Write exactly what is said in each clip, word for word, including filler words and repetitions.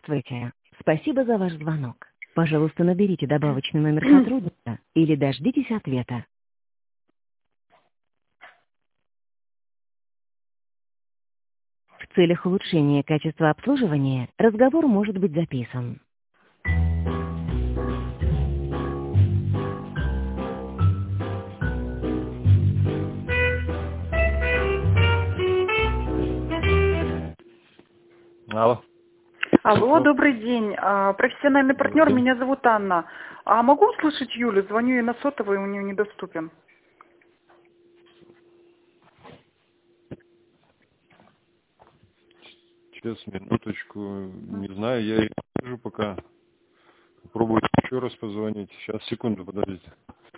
Здравствуйте. Спасибо за ваш звонок. Пожалуйста, наберите добавочный номер сотрудника или дождитесь ответа. В целях улучшения качества обслуживания разговор может быть записан. Алло. Алло, добрый день. А, профессиональный партнер, меня зовут Анна. А могу услышать Юлю? Звоню ей на сотовый, у нее недоступен. Сейчас, минуточку. Не знаю, я ее не вижу пока. Попробуйте еще раз позвонить. Сейчас, секунду, подождите.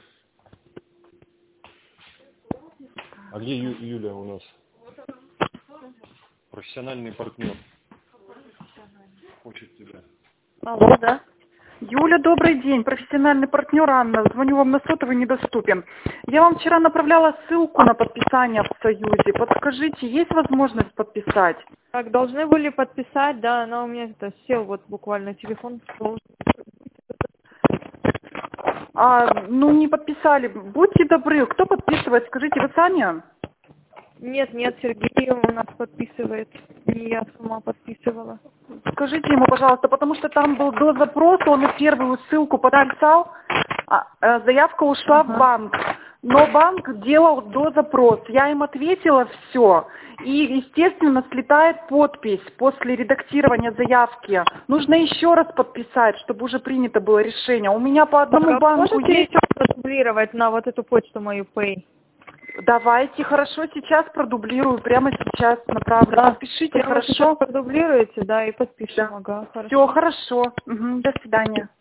А где Ю- Юля у нас? Профессиональный партнер. Хочет тебя. Алло, да. Юля, добрый день. Профессиональный партнер Анна. Звоню вам на сотовый, недоступен. Я вам вчера направляла ссылку на подписание в Союзе. Подскажите, есть возможность подписать? Так, должны были подписать, да, она у меня это сел вот буквально телефон. А, ну, не подписали. Будьте добры. Кто подписывает? Скажите, вы сами? Нет, нет, Сергей у нас подписывает. Не я сама подписывала. Скажите ему, пожалуйста, потому что там был до запроса, он и первую ссылку подписал, а, а, заявка ушла ага. в банк. Но банк делал до запрос. Я им ответила все. И, естественно, слетает подпись после редактирования заявки. Нужно еще раз подписать, чтобы уже принято было решение. У меня по одному так, банку можете есть... еще продублировать на вот эту почту мою Pay? Давайте, хорошо, сейчас продублирую, прямо сейчас направлю. Да. Подпишите, прямо хорошо? Продублируете, да, и подпишем. Да. Ага, хорошо. Все, хорошо. Угу, до свидания.